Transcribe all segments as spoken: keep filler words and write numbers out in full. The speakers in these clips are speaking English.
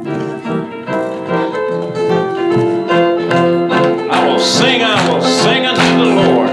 I will sing, I will sing unto the Lord.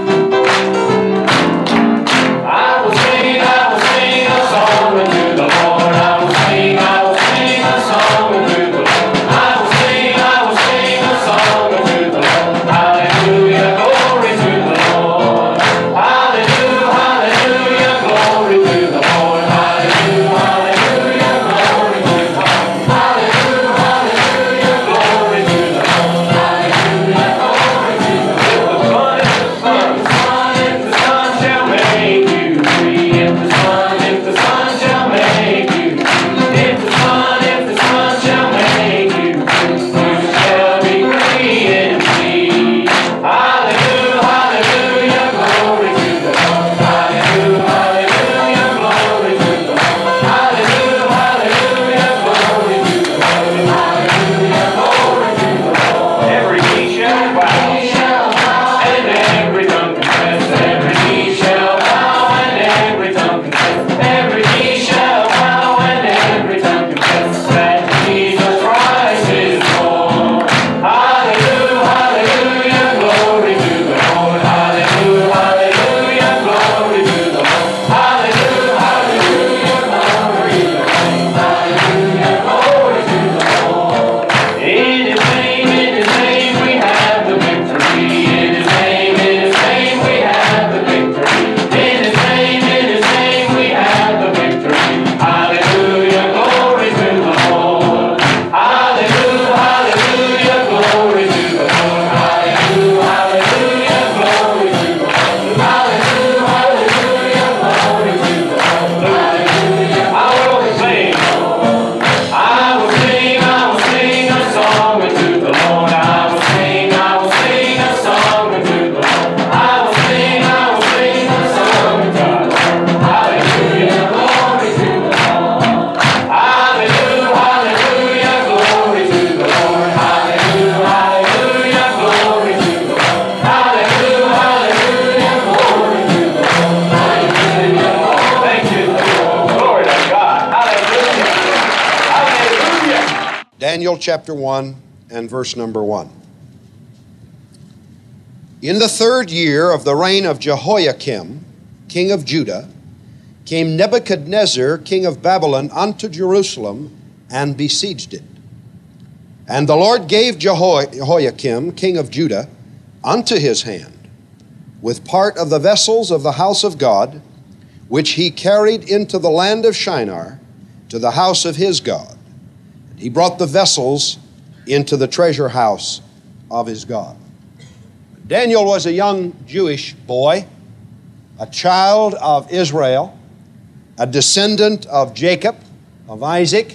I will sing, I will sing a song unto the Lord. I will sing, I will sing a song unto the Lord. I will sing, I will sing a song unto the Lord. Hallelujah, glory to the Lord. Hallelujah, hallelujah, glory to the Lord. Hallelujah, hallelujah, glory to the Lord. Hallelujah, hallelujah, glory to the Lord. Hallelujah, glory to the Lord. If the sun, if the sun, if the sun shall make you free. If the sun, if the sun shall make you free. If the sun, if the sun shall make you free, you shall be free indeed. Hallelujah, hallelujah, glory to the Lord. Hallelujah, hallelujah, glory to the Lord. Hallelujah, hallelujah, glory to the Lord. Hallelujah, glory to the Lord. Every knee shall bow, and every tongue confess. Every knee shall bow, and every tongue confess. Every knee shall bow, and every tongue confess that Jesus Christ is Lord. Hallelujah, hallelujah, glory to the Lord. Hallelujah, hallelujah, glory to the Lord. Hallelujah, hallelujah, glory to the Lord. Hallelujah, glory to the Lord. In His name, in His name we have the victory. In His name, in His name we have the victory. In His name, in His name we have the victory. Hallelujah, glory to the Lord. Hallelujah, hallelujah, glory to the Lord. Hallelujah, hallelujah, glory to the Lord. Hallelujah, hallelujah, glory to the Lord. Hallelujah, I will sing. I will sing, I will sing a song unto the Lord. I will sing, I will sing a song unto the Lord. I will sing, I will sing a song unto the Lord. Hallelujah, glory to the Lord. Hallelujah, hallelujah, glory to the Lord. Hallelujah, hallelujah, glory to the Lord. Hallelujah, hallelujah, glory to the Lord. Hallelujah, thank you, Lord. Glory to God. Hallelujah. Hallelujah. Daniel chapter one and verse number one. In the third year of the reign of Jehoiakim, king of Judah, came Nebuchadnezzar, king of Babylon, unto Jerusalem and besieged it. And the Lord gave Jeho- Jehoiakim, king of Judah, unto his hand, with part of the vessels of the house of God, which he carried into the land of Shinar, to the house of his God. And he brought the vessels into the treasure house of his God. Daniel was a young Jewish boy, a child of Israel, a descendant of Jacob, of Isaac,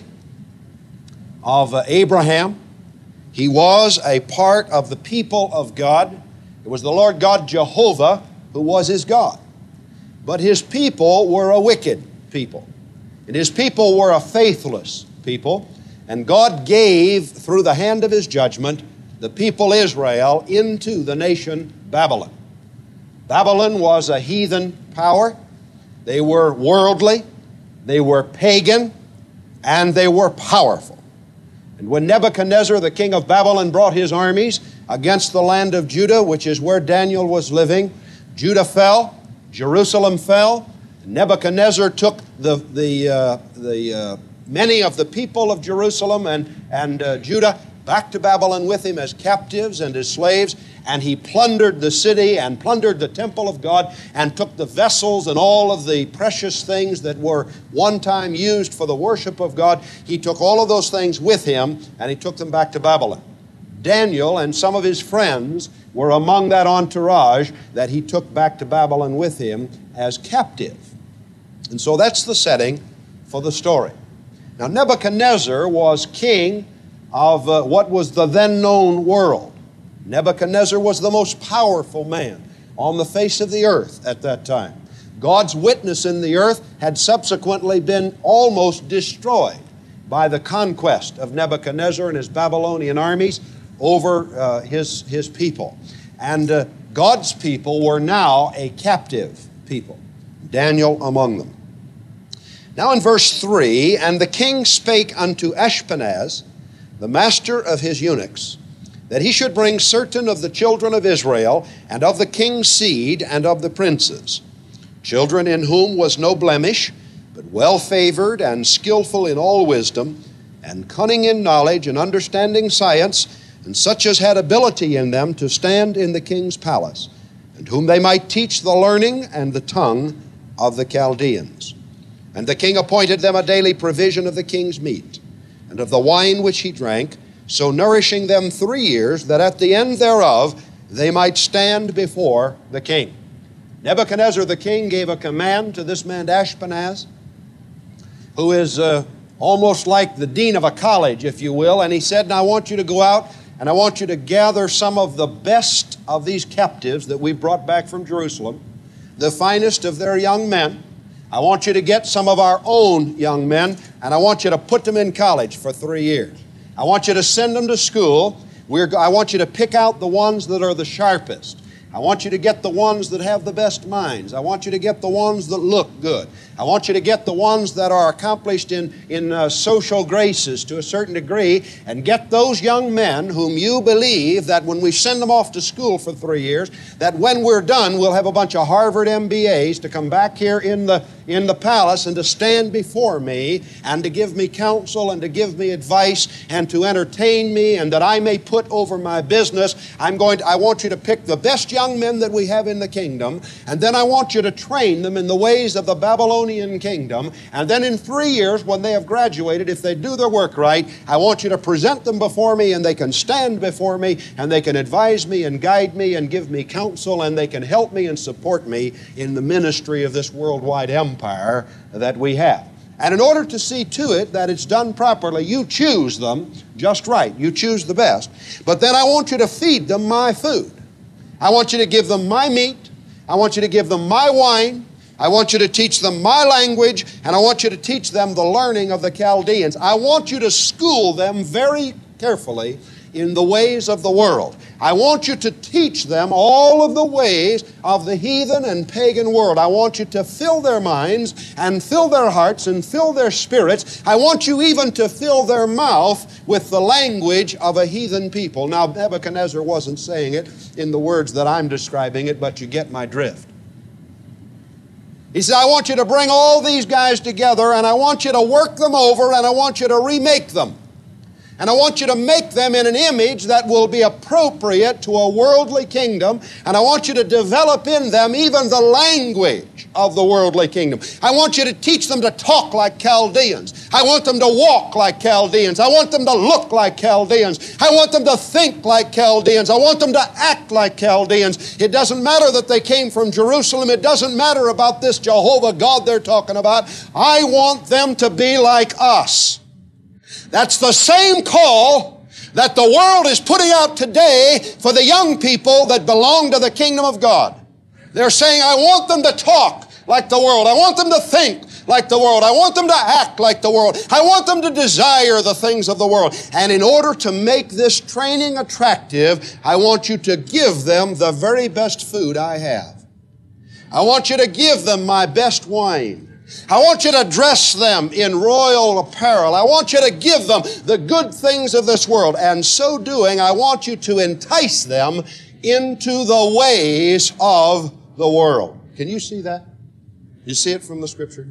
of uh, Abraham. He was a part of the people of God. It was the Lord God Jehovah who was his God. But his people were a wicked people. And his people were a faithless people. And God gave, through the hand of his judgment, the people Israel into the nation Babylon. Babylon was a heathen power. They were worldly, they were pagan, and they were powerful. And when Nebuchadnezzar, the king of Babylon, brought his armies against the land of Judah, which is where Daniel was living, Judah fell, Jerusalem fell. Nebuchadnezzar took the, the, uh, the uh, many of the people of Jerusalem and, and uh, Judah back to Babylon with him as captives and as slaves, and he plundered the city and plundered the temple of God and took the vessels and all of the precious things that were one time used for the worship of God. He took all of those things with him and he took them back to Babylon. Daniel and some of his friends were among that entourage that he took back to Babylon with him as captive. And so that's the setting for the story. Now, Nebuchadnezzar was king of uh, what was the then known world. Nebuchadnezzar was the most powerful man on the face of the earth at that time. God's witness in the earth had subsequently been almost destroyed by the conquest of Nebuchadnezzar and his Babylonian armies over uh, his, his people. And uh, God's people were now a captive people, Daniel among them. Now in verse three, and the king spake unto Ashpenaz, the master of his eunuchs, that he should bring certain of the children of Israel, and of the king's seed, and of the princes, children in whom was no blemish, but well favored and skillful in all wisdom, and cunning in knowledge and understanding science, and such as had ability in them to stand in the king's palace, and whom they might teach the learning and the tongue of the Chaldeans. And the king appointed them a daily provision of the king's meat, and of the wine which he drank, so nourishing them three years, that at the end thereof they might stand before the king. Nebuchadnezzar the king gave a command to this man Ashpenaz, who is uh, almost like the dean of a college, if you will, and he said, now I want you to go out and I want you to gather some of the best of these captives that we brought back from Jerusalem, the finest of their young men. I want you to get some of our own young men, and I want you to put them in college for three years. I want you to send them to school. We're, I want you to pick out the ones that are the sharpest. I want you to get the ones that have the best minds. I want you to get the ones that look good. I want you to get the ones that are accomplished in, in uh, social graces to a certain degree, and get those young men whom you believe that when we send them off to school for three years, that when we're done, we'll have a bunch of Harvard M B As to come back here in the, in the palace and to stand before me and to give me counsel and to give me advice and to entertain me, and that I may put over my business. I'm going to, I want you to pick the best young men that we have in the kingdom, and then I want you to train them in the ways of the Babylonian kingdom, and then in three years when they have graduated, if they do their work right, I want you to present them before me, and they can stand before me, and they can advise me and guide me and give me counsel, and they can help me and support me in the ministry of this worldwide empire that we have. And in order to see to it that it's done properly, you choose them just right. You choose the best. But then I want you to feed them my food. I want you to give them my meat. I want you to give them my wine. I want you to teach them my language, and I want you to teach them the learning of the Chaldeans. I want you to school them very carefully in the ways of the world. I want you to teach them all of the ways of the heathen and pagan world. I want you to fill their minds and fill their hearts and fill their spirits. I want you even to fill their mouth with the language of a heathen people. Now, Nebuchadnezzar wasn't saying it in the words that I'm describing it, but you get my drift. He said, I want you to bring all these guys together, and I want you to work them over, and I want you to remake them. And I want you to make them in an image that will be appropriate to a worldly kingdom. And I want you to develop in them even the language of the worldly kingdom. I want you to teach them to talk like Chaldeans. I want them to walk like Chaldeans. I want them to look like Chaldeans. I want them to think like Chaldeans. I want them to act like Chaldeans. It doesn't matter that they came from Jerusalem. It doesn't matter about this Jehovah God they're talking about. I want them to be like us. That's the same call that the world is putting out today for the young people that belong to the kingdom of God. They're saying, I want them to talk like the world. I want them to think like the world. I want them to act like the world. I want them to desire the things of the world. And in order to make this training attractive, I want you to give them the very best food I have. I want you to give them my best wine. I want you to dress them in royal apparel. I want you to give them the good things of this world. And so doing, I want you to entice them into the ways of the world. Can you see that? You see it from the Scripture?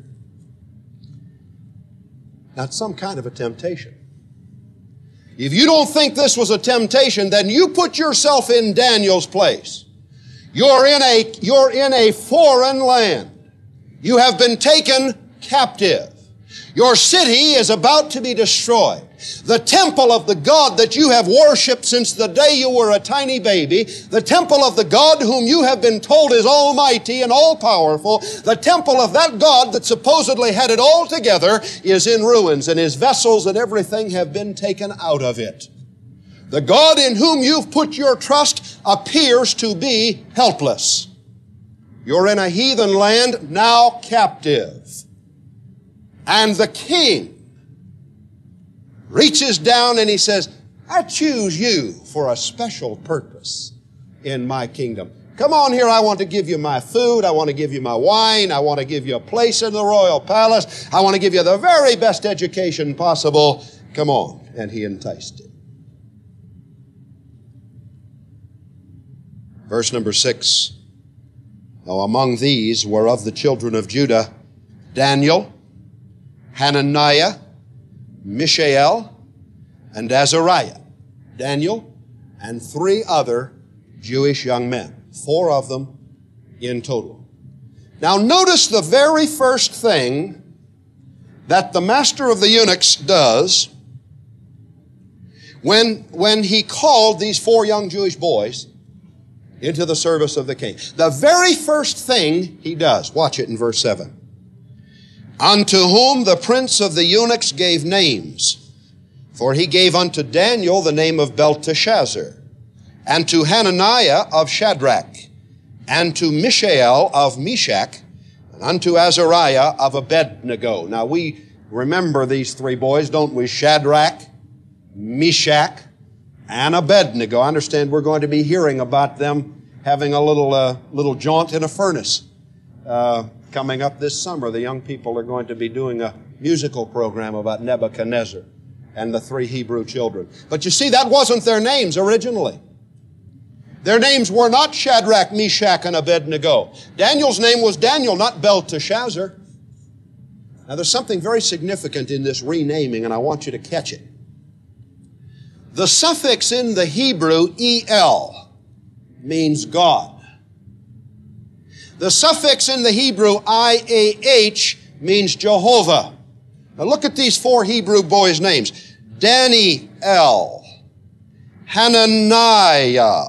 Now, it's some kind of a temptation. If you don't think this was a temptation, then you put yourself in Daniel's place. You're in a, you're in a foreign land. You have been taken captive. Your city is about to be destroyed. The temple of the God that you have worshiped since the day you were a tiny baby, the temple of the God whom you have been told is almighty and all-powerful, the temple of that God that supposedly had it all together is in ruins, and his vessels and everything have been taken out of it. The God in whom you've put your trust appears to be helpless. You're in a heathen land, now captive. And the king reaches down and he says, I choose you for a special purpose in my kingdom. Come on here, I want to give you my food, I want to give you my wine, I want to give you a place in the royal palace, I want to give you the very best education possible. Come on. And he enticed him. Verse number six. Now among these were of the children of Judah Daniel, Hananiah, Mishael, and Azariah. Daniel and three other Jewish young men. Four of them in total. Now notice the very first thing that the master of the eunuchs does when, when he called these four young Jewish boys into the service of the king. The very first thing he does, watch it in verse seven. Unto whom the prince of the eunuchs gave names, for he gave unto Daniel the name of Belteshazzar, and to Hananiah of Shadrach, and to Mishael of Meshach, and unto Azariah of Abednego. Now we remember these three boys, don't we? Shadrach, Meshach, and Abednego. I understand we're going to be hearing about them having a little uh, little jaunt in a furnace uh, coming up this summer. The young people are going to be doing a musical program about Nebuchadnezzar and the three Hebrew children. But you see, that wasn't their names originally. Their names were not Shadrach, Meshach, and Abednego. Daniel's name was Daniel, not Belteshazzar. Now there's something very significant in this renaming, and I want you to catch it. The suffix in the Hebrew, El, means God. The suffix in the Hebrew, I A H, means Jehovah. Now look at these four Hebrew boys' names. Daniel, Hananiah,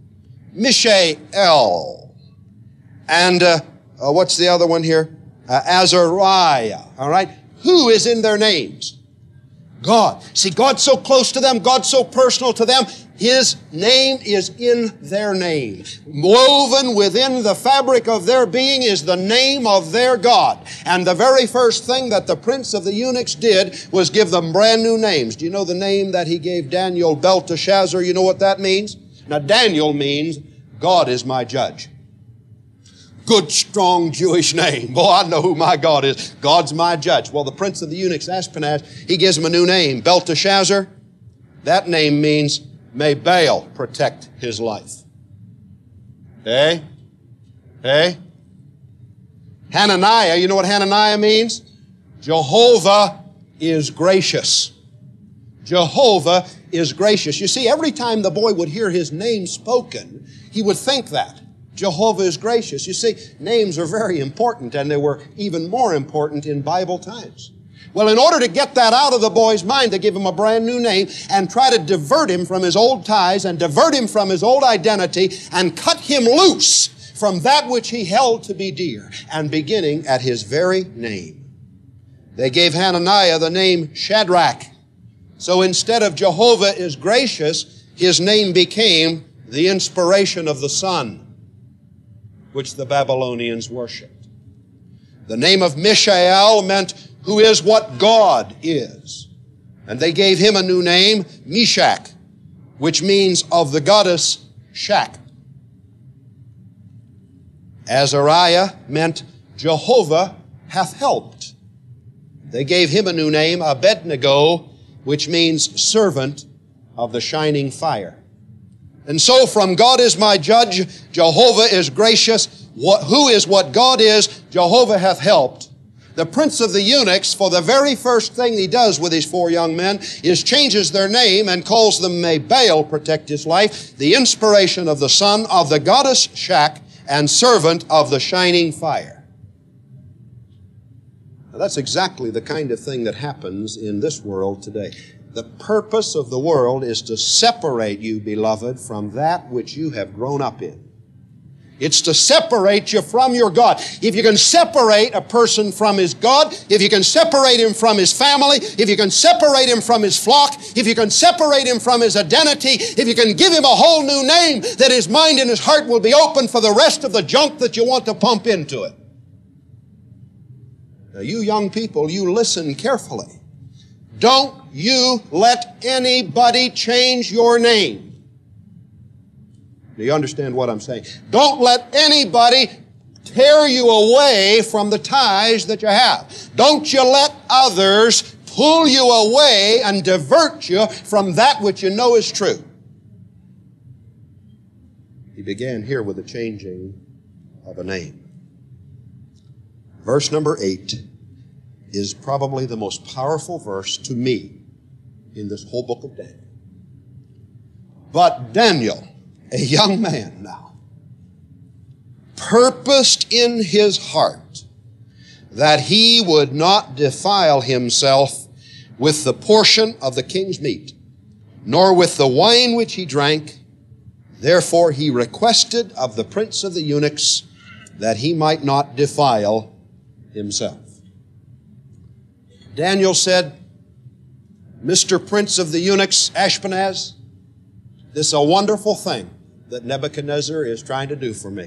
Mishael, and uh, uh, what's the other one here? Uh, Azariah. All right? Who is in their names? God. See, God's so close to them, God's so personal to them, His name is in their name. Woven within the fabric of their being is the name of their God. And the very first thing that the prince of the eunuchs did was give them brand new names. Do you know the name that he gave Daniel, Belteshazzar? You know what that means? Now, Daniel means, God is my judge. Good, strong Jewish name. Boy, I know who my God is. God's my judge. Well, the prince of the eunuchs, Ashpenaz, he gives him a new name. Belteshazzar, that name means, may Baal protect his life. Hey? Hey? Hananiah, you know what Hananiah means? Jehovah is gracious. Jehovah is gracious. You see, every time the boy would hear his name spoken, he would think that. Jehovah is gracious. You see, names are very important, and they were even more important in Bible times. Well, in order to get that out of the boy's mind, they give him a brand new name and try to divert him from his old ties and divert him from his old identity and cut him loose from that which he held to be dear, and beginning at his very name. They gave Hananiah the name Shadrach. So instead of Jehovah is gracious, his name became the inspiration of the sun, which the Babylonians worshipped. The name of Mishael meant who is what God is. And they gave him a new name, Meshach, which means of the goddess Shach. Azariah meant Jehovah hath helped. They gave him a new name, Abednego, which means servant of the shining fire. And so from God is my judge, Jehovah is gracious, what, who is what God is, Jehovah hath helped. The prince of the eunuchs, for the very first thing he does with these four young men, is changes their name and calls them, may Baal protect his life, the inspiration of the sun, of the goddess Shach, and servant of the shining fire. Now, that's exactly the kind of thing that happens in this world today. The purpose of the world is to separate you, beloved, from that which you have grown up in. It's to separate you from your God. If you can separate a person from his God, if you can separate him from his family, if you can separate him from his flock, if you can separate him from his identity, if you can give him a whole new name, that his mind and his heart will be open for the rest of the junk that you want to pump into it. Now, you young people, you listen carefully. Don't you let anybody change your name. Do you understand what I'm saying? Don't let anybody tear you away from the ties that you have. Don't you let others pull you away and divert you from that which you know is true. He began here with the changing of a name. Verse number eight is probably the most powerful verse to me in this whole book of Daniel. But Daniel, a young man now, purposed in his heart that he would not defile himself with the portion of the king's meat, nor with the wine which he drank. Therefore he requested of the prince of the eunuchs that he might not defile himself. Daniel said, Mister Prince of the eunuchs, Ashpenaz, this is a wonderful thing that Nebuchadnezzar is trying to do for me.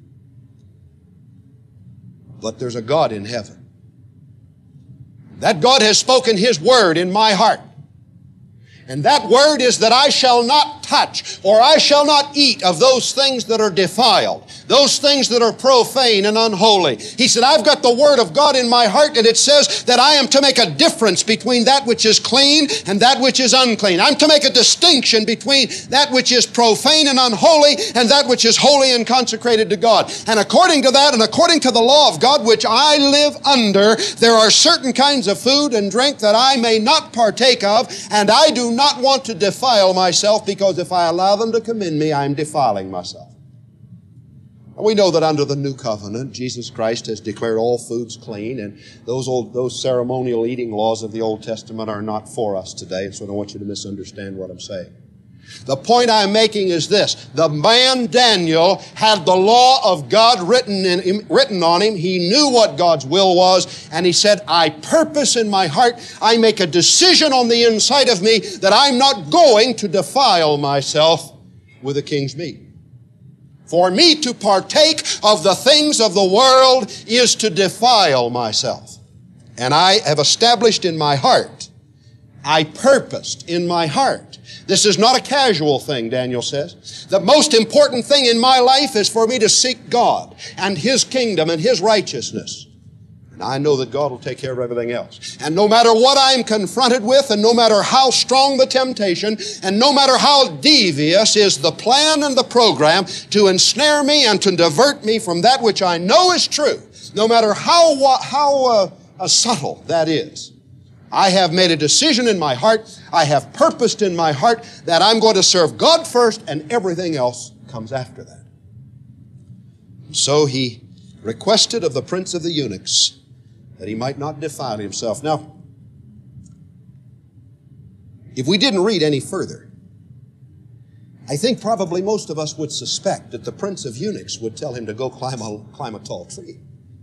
But there's a God in heaven. That God has spoken His word in my heart. And that word is that I shall not touch or I shall not eat of those things that are defiled, those things that are profane and unholy. He said, I've got the word of God in my heart, and it says that I am to make a difference between that which is clean and that which is unclean. I'm to make a distinction between that which is profane and unholy and that which is holy and consecrated to God. And according to that and according to the law of God which I live under, there are certain kinds of food and drink that I may not partake of, and I do not want to defile myself, because if I allow them to come in me, I'm defiling myself. And we know that under the new covenant, Jesus Christ has declared all foods clean, and those old, those ceremonial eating laws of the Old Testament are not for us today, and so I don't want you to misunderstand what I'm saying. The point I'm making is this. The man Daniel had the law of God written in him, written on him. He knew what God's will was, and he said, I purpose in my heart, I make a decision on the inside of me that I'm not going to defile myself with the king's meat. For me to partake of the things of the world is to defile myself. And I have established in my heart, I purposed in my heart. This is not a casual thing, Daniel says. The most important thing in my life is for me to seek God and His kingdom and His righteousness. And I know that God will take care of everything else. And no matter what I'm confronted with, and no matter how strong the temptation, and no matter how devious is the plan and the program to ensnare me and to divert me from that which I know is true, no matter how, how uh, uh, subtle that is, I have made a decision in my heart, I have purposed in my heart that I'm going to serve God first, and everything else comes after that. So he requested of the prince of the eunuchs that he might not defile himself. Now, if we didn't read any further, I think probably most of us would suspect that the prince of eunuchs would tell him to go climb a, climb a tall tree.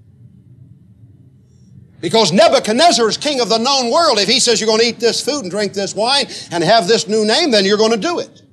Because Nebuchadnezzar is king of the known world. If he says you're going to eat this food and drink this wine and have this new name, then you're going to do it.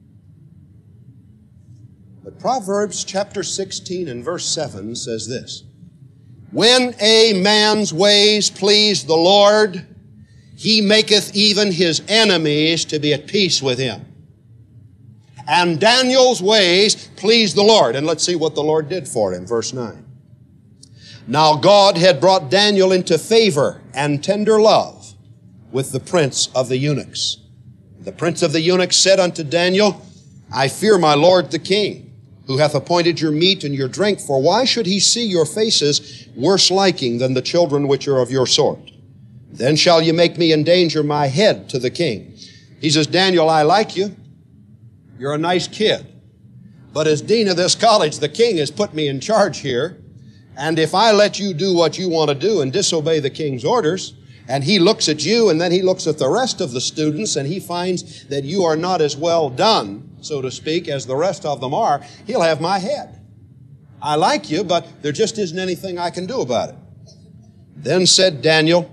But Proverbs chapter sixteen and verse seven says this. When a man's ways please the Lord, He maketh even his enemies to be at peace with him. And Daniel's ways pleased the Lord. And let's see what the Lord did for him. Verse nine. Now God had brought Daniel into favor and tender love with the prince of the eunuchs. The prince of the eunuchs said unto Daniel, I fear my lord the king, who hath appointed your meat and your drink, for why should he see your faces worse liking than the children which are of your sort? Then shall you make me endanger my head to the king. He says, Daniel, I like you. You're a nice kid. But as dean of this college, the king has put me in charge here. And if I let you do what you want to do and disobey the king's orders, and he looks at you and then he looks at the rest of the students and he finds that you are not as well done, so to speak, as the rest of them are, he'll have my head. I like you, but there just isn't anything I can do about it. Then said Daniel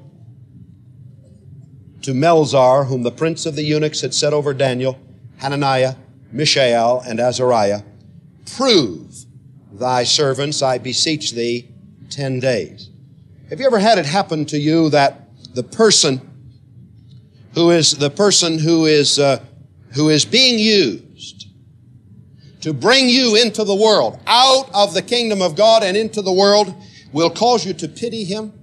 to Melzar, whom the prince of the eunuchs had set over Daniel, Hananiah, Mishael, and Azariah, prove thy servants, I beseech thee, ten days. Have you ever had it happen to you that the person who is the person who is uh, who is being used to bring you into the world, out of the kingdom of God and into the world, will cause you to pity him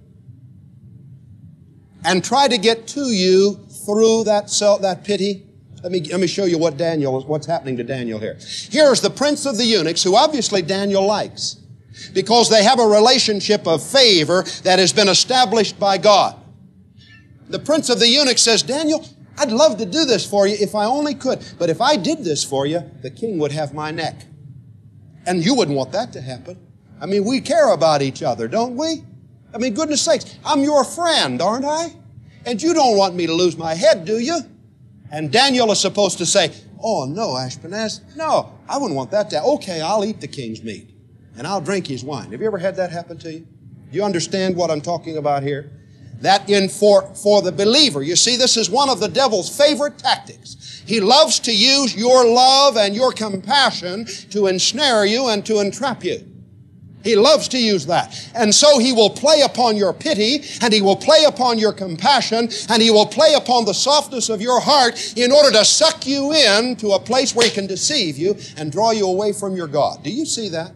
and try to get to you through that self, that pity. Let me, let me show you what Daniel, what's happening to Daniel here. Here's the prince of the eunuchs, who obviously Daniel likes, because they have a relationship of favor that has been established by God. The prince of the eunuchs says, Daniel, I'd love to do this for you if I only could. But if I did this for you, the king would have my neck. And you wouldn't want that to happen. I mean, we care about each other, don't we? I mean, goodness sakes, I'm your friend, aren't I? And you don't want me to lose my head, do you? And Daniel is supposed to say, oh, no, Ashpenaz, no, I wouldn't want that to. Okay, I'll eat the king's meat and I'll drink his wine. Have you ever had that happen to you? Do you understand what I'm talking about here? That in for, for the believer, you see, this is one of the devil's favorite tactics. He loves to use your love and your compassion to ensnare you and to entrap you. He loves to use that. And so he will play upon your pity, and he will play upon your compassion, and he will play upon the softness of your heart in order to suck you in to a place where he can deceive you and draw you away from your God. Do you see that?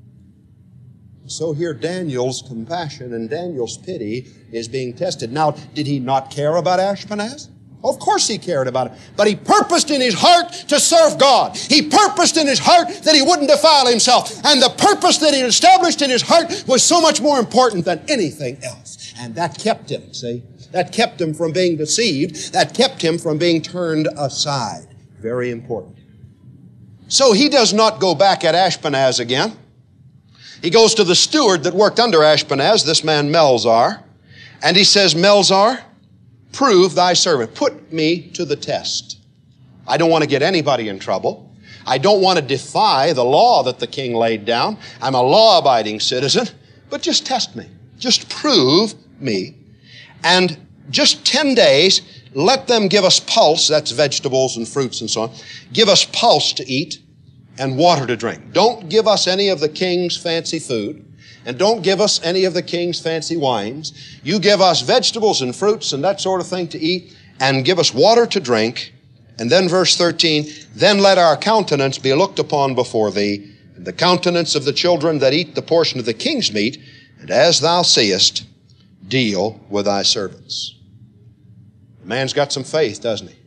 So here Daniel's compassion and Daniel's pity is being tested. Now, did he not care about Ashpenaz? Of course he cared about it. But he purposed in his heart to serve God. He purposed in his heart that he wouldn't defile himself. And the purpose that he established in his heart was so much more important than anything else. And that kept him, see? That kept him from being deceived. That kept him from being turned aside. Very important. So he does not go back at Ashpenaz again. He goes to the steward that worked under Ashpenaz, this man Melzar, and he says, Melzar, prove thy servant. Put me to the test. I don't want to get anybody in trouble. I don't want to defy the law that the king laid down. I'm a law-abiding citizen, but just test me. Just prove me. And just ten days, let them give us pulse, that's vegetables and fruits and so on, give us pulse to eat and water to drink. Don't give us any of the king's fancy food, and don't give us any of the king's fancy wines. You give us vegetables and fruits and that sort of thing to eat, and give us water to drink. And then verse thirteen, then let our countenance be looked upon before thee, and the countenance of the children that eat the portion of the king's meat, and as thou seest, deal with thy servants. The man's got some faith, doesn't he?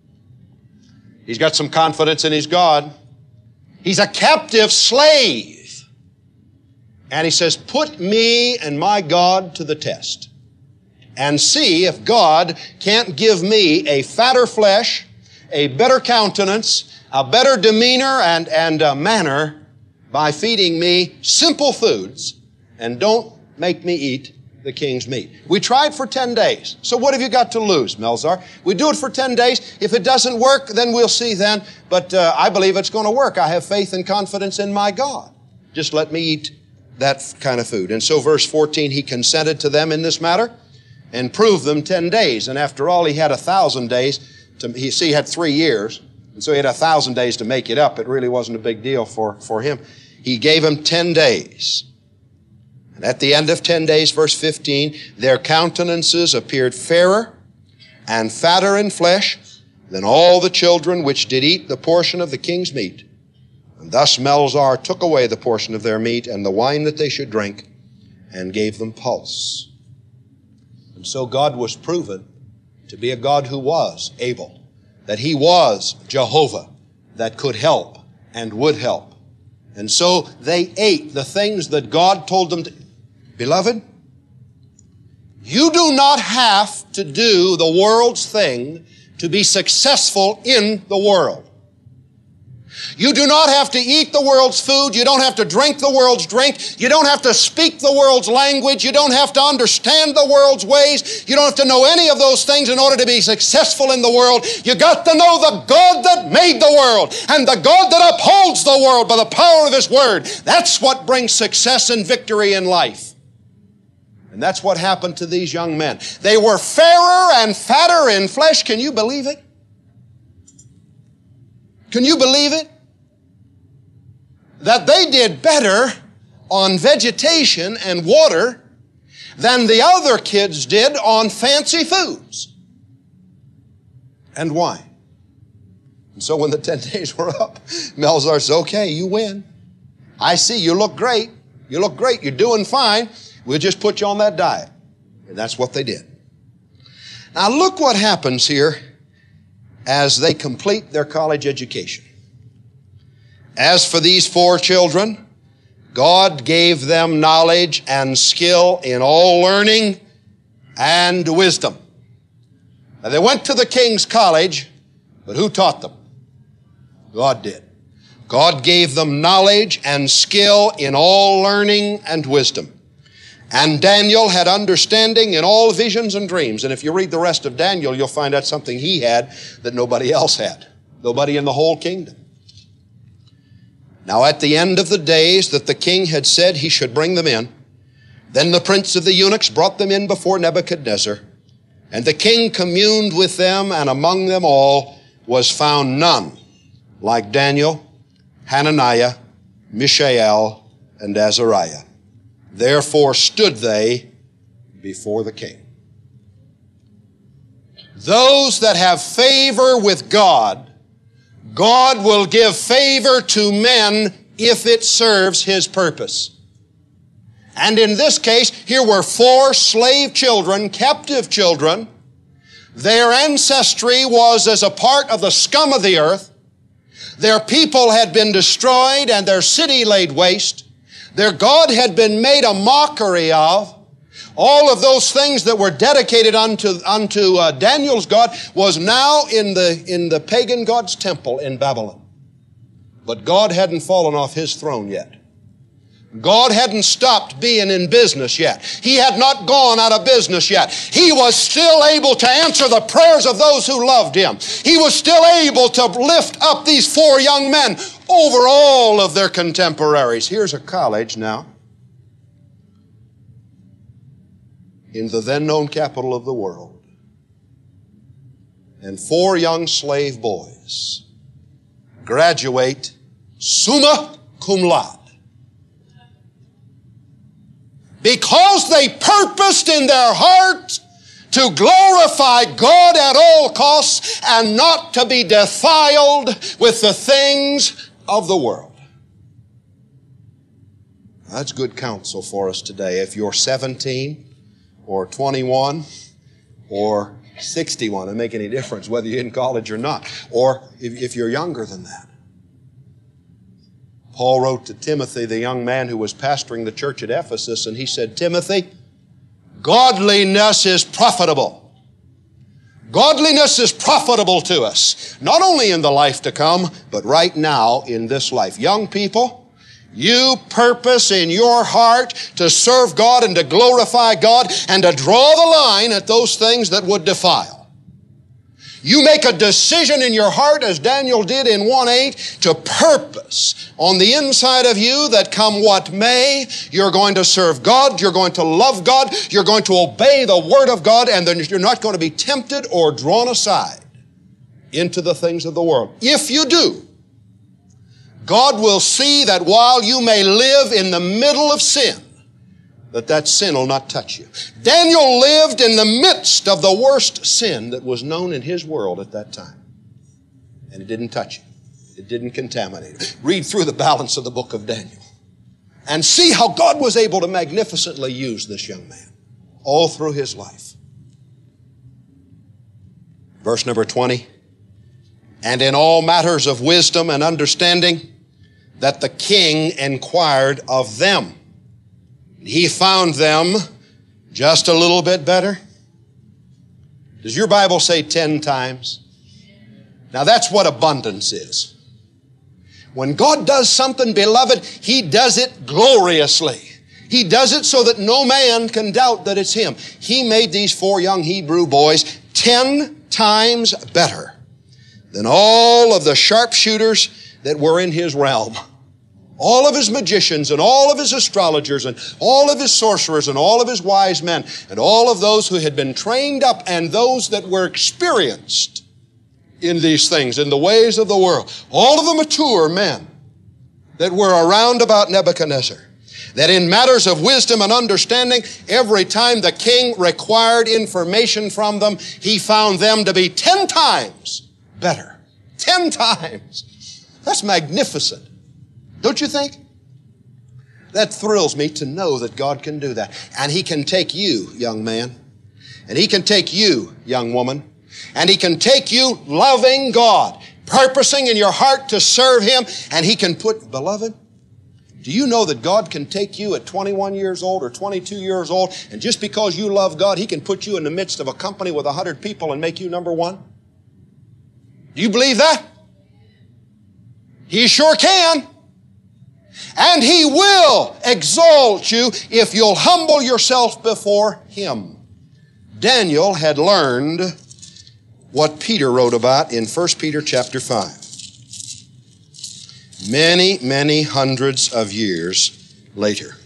He's got some confidence in his God. He's a captive slave. And he says, put me and my God to the test and see if God can't give me a fatter flesh, a better countenance, a better demeanor and, and uh, manner by feeding me simple foods, and don't make me eat the king's meat. We tried for ten days. So what have you got to lose, Melzar? We do it for ten days. If it doesn't work, then we'll see then. But uh, I believe it's going to work. I have faith and confidence in my God. Just let me eat that kind of food. And so verse fourteen, he consented to them in this matter and proved them ten days. And after all, he had a thousand days. To, he, see, he had three years. And so he had a thousand days to make it up. It really wasn't a big deal for, for him. He gave him ten days. And at the end of ten days, verse fifteen, their countenances appeared fairer and fatter in flesh than all the children which did eat the portion of the king's meat. And thus Melzar took away the portion of their meat and the wine that they should drink, and gave them pulse. And so God was proven to be a God who was able, that he was Jehovah that could help and would help. And so they ate the things that God told them to. Beloved, you do not have to do the world's thing to be successful in the world. You do not have to eat the world's food. You don't have to drink the world's drink. You don't have to speak the world's language. You don't have to understand the world's ways. You don't have to know any of those things in order to be successful in the world. You got to know the God that made the world and the God that upholds the world by the power of his word. That's what brings success and victory in life. And that's what happened to these young men. They were fairer and fatter in flesh. Can you believe it? Can you believe it? That they did better on vegetation and water than the other kids did on fancy foods. And why? And so when the ten days were up, Melzar says, okay, you win. I see you look great. You look great. You're doing fine. We'll just put you on that diet. And that's what they did. Now look what happens here as they complete their college education. As for these four children, God gave them knowledge and skill in all learning and wisdom. Now they went to the king's college, but who taught them? God did. God gave them knowledge and skill in all learning and wisdom. And Daniel had understanding in all visions and dreams. And if you read the rest of Daniel, you'll find out something he had that nobody else had. Nobody in the whole kingdom. Now at the end of the days that the king had said he should bring them in, then the prince of the eunuchs brought them in before Nebuchadnezzar. And the king communed with them, and among them all was found none like Daniel, Hananiah, Mishael, and Azariah. Therefore stood they before the king. Those that have favor with God, God will give favor to men if it serves His purpose. And in this case, here were four slave children, captive children. Their ancestry was as a part of the scum of the earth. Their people had been destroyed and their city laid waste. Their God had been made a mockery of. All of those things that were dedicated unto, unto uh, Daniel's God was now in the, in the pagan God's temple in Babylon. But God hadn't fallen off His throne yet. God hadn't stopped being in business yet. He had not gone out of business yet. He was still able to answer the prayers of those who loved Him. He was still able to lift up these four young men over all of their contemporaries. Here's a college now in the then known capital of the world. And four young slave boys graduate summa cum laude. Because they purposed in their heart to glorify God at all costs and not to be defiled with the things of the world. That's good counsel for us today. If you're seventeen or twenty-one or sixty-one, it doesn't make any difference whether you're in college or not, or if, if you're younger than that. Paul wrote to Timothy, the young man who was pastoring the church at Ephesus, and he said, Timothy, godliness is profitable. Godliness is profitable to us, not only in the life to come, but right now in this life. Young people, you purpose in your heart to serve God and to glorify God and to draw the line at those things that would defile. You make a decision in your heart, as Daniel did in one eight, to purpose on the inside of you that come what may, you're going to serve God, you're going to love God, you're going to obey the Word of God, and then you're not going to be tempted or drawn aside into the things of the world. If you do, God will see that while you may live in the middle of sin, that that sin will not touch you. Daniel lived in the midst of the worst sin that was known in his world at that time. And it didn't touch him. It didn't contaminate him. Read through the balance of the book of Daniel and see how God was able to magnificently use this young man all through his life. Verse number twenty. And in all matters of wisdom and understanding, that the king inquired of them. He found them just a little bit better. Does your Bible say ten times? Now that's what abundance is. When God does something, beloved, He does it gloriously. He does it so that no man can doubt that it's Him. He made these four young Hebrew boys ten times better than all of the sharpshooters that were in His realm. All of His magicians and all of His astrologers and all of His sorcerers and all of His wise men and all of those who had been trained up and those that were experienced in these things, in the ways of the world. All of the mature men that were around about Nebuchadnezzar. That in matters of wisdom and understanding, every time the king required information from them, he found them to be ten times better. Ten times. That's magnificent. Don't you think? That thrills me to know that God can do that. And He can take you, young man. And He can take you, young woman. And He can take you loving God, purposing in your heart to serve Him. And He can put, beloved, do you know that God can take you at twenty-one years old or twenty-two years old, and just because you love God, He can put you in the midst of a company with a hundred people and make you number one? Do you believe that? He sure can. And He will exalt you if you'll humble yourself before Him. Daniel had learned what Peter wrote about in First Peter chapter five. Many, many hundreds of years later.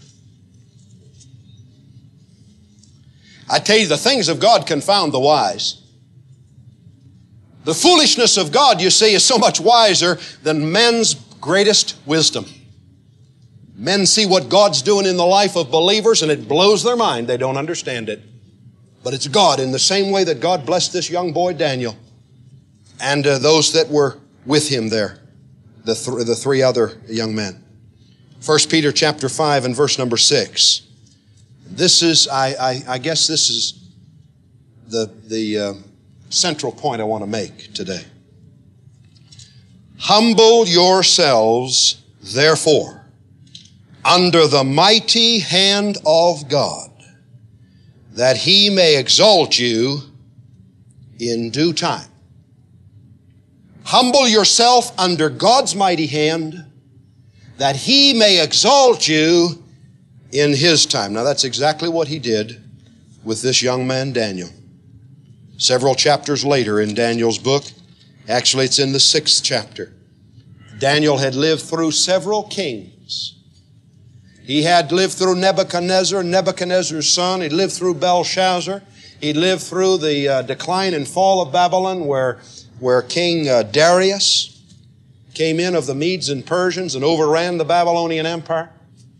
I tell you, the things of God confound the wise. The foolishness of God, you see, is so much wiser than men's greatest wisdom. Men see what God's doing in the life of believers and it blows their mind. They don't understand it. But it's God, in the same way that God blessed this young boy Daniel and uh, those that were with him there, the, th- the three other young men. First Peter chapter five and verse number six. This is, I, I, I guess this is the, the uh, central point I want to make today. Humble yourselves, therefore, under the mighty hand of God, that He may exalt you in due time. Humble yourself under God's mighty hand, that He may exalt you in His time. Now that's exactly what He did with this young man Daniel. Several chapters later in Daniel's book, actually it's in the sixth chapter, Daniel had lived through several kings. He had lived through Nebuchadnezzar, Nebuchadnezzar's son. He'd lived through Belshazzar. He'd lived through the uh, decline and fall of Babylon, where, where King uh, Darius came in of the Medes and Persians and overran the Babylonian Empire.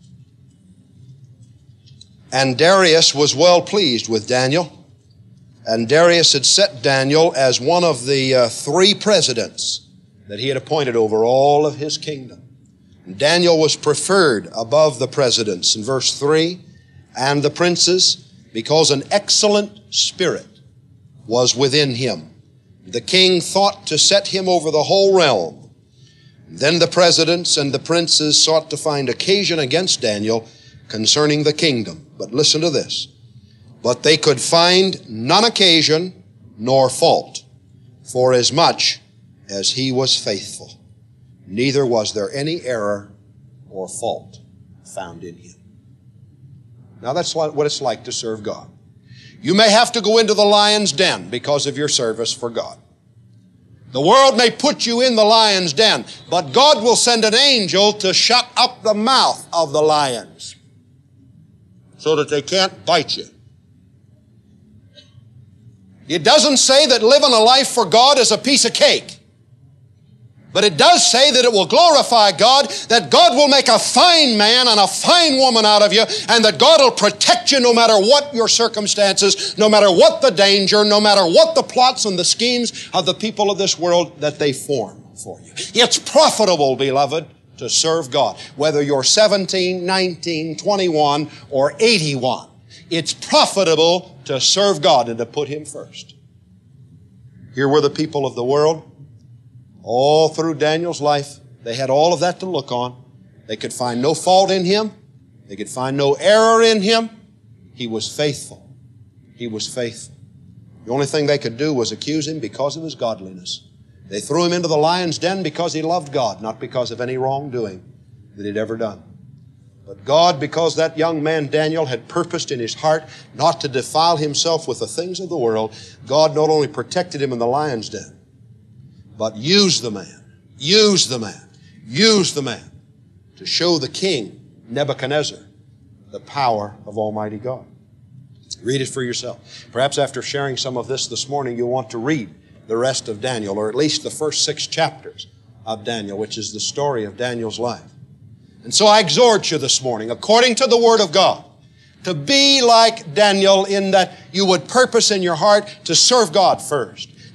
And Darius was well pleased with Daniel. And Darius had set Daniel as one of the uh, three presidents that he had appointed over all of his kingdom. Daniel was preferred above the presidents in verse three, and the princes, because an excellent spirit was within him. The king thought to set him over the whole realm. Then the presidents and the princes sought to find occasion against Daniel concerning the kingdom. But listen to this. But they could find none occasion nor fault, forasmuch as he was faithful. Neither was there any error or fault found in him. Now that's what it's like to serve God. You may have to go into the lion's den because of your service for God. The world may put you in the lion's den, but God will send an angel to shut up the mouth of the lions so that they can't bite you. It doesn't say that living a life for God is a piece of cake. But it does say that it will glorify God, that God will make a fine man and a fine woman out of you, and that God will protect you no matter what your circumstances, no matter what the danger, no matter what the plots and the schemes of the people of this world that they form for you. It's profitable, beloved, to serve God. Whether you're seventeen, nineteen, twenty-one, or eighty-one, it's profitable to serve God and to put Him first. Here were the people of the world. All through Daniel's life, they had all of that to look on. They could find no fault in him. They could find no error in him. He was faithful. He was faithful. The only thing they could do was accuse him because of his godliness. They threw him into the lion's den because he loved God, not because of any wrongdoing that he'd ever done. But God, because that young man Daniel had purposed in his heart not to defile himself with the things of the world, God not only protected him in the lion's den, but use the man, use the man, use the man to show the king, Nebuchadnezzar, the power of Almighty God. Read it for yourself. Perhaps after sharing some of this this morning, you'll want to read the rest of Daniel, or at least the first six chapters of Daniel, which is the story of Daniel's life. And so I exhort you this morning, according to the Word of God, to be like Daniel in that you would purpose in your heart to serve God first,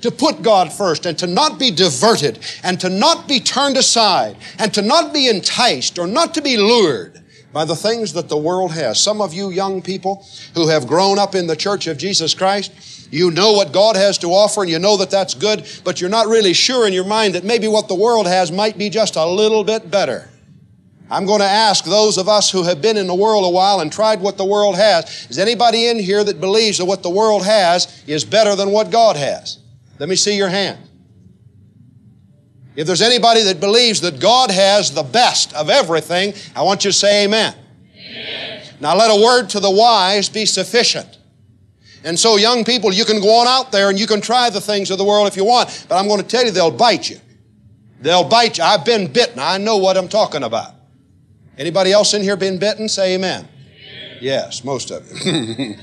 to put God first and to not be diverted and to not be turned aside and to not be enticed or not to be lured by the things that the world has. Some of you young people who have grown up in the Church of Jesus Christ, you know what God has to offer and you know that that's good, but you're not really sure in your mind that maybe what the world has might be just a little bit better. I'm going to ask those of us who have been in the world a while and tried what the world has, is anybody in here that believes that what the world has is better than what God has? Let me see your hand. If there's anybody that believes that God has the best of everything, I want you to say amen. Amen. Now let a word to the wise be sufficient. And so young people, you can go on out there and you can try the things of the world if you want, but I'm going to tell you they'll bite you. They'll bite you. I've been bitten. I know what I'm talking about. Anybody else in here been bitten? Say amen. Amen. Yes, most of you.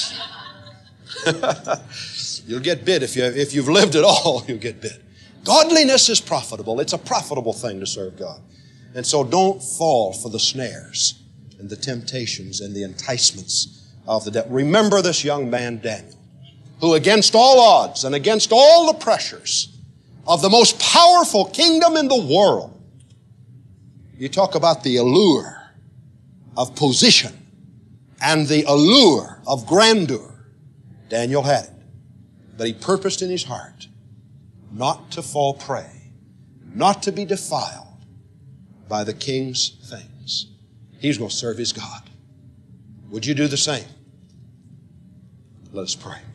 You'll get bit if, you, if you've lived at all, you'll get bit. Godliness is profitable. It's a profitable thing to serve God. And so don't fall for the snares and the temptations and the enticements of the devil. Remember this young man, Daniel, who against all odds and against all the pressures of the most powerful kingdom in the world, you talk about the allure of position and the allure of grandeur. Daniel had it. But he purposed in his heart not to fall prey, not to be defiled by the king's things. He's going to serve his God. Would you do the same? Let us pray.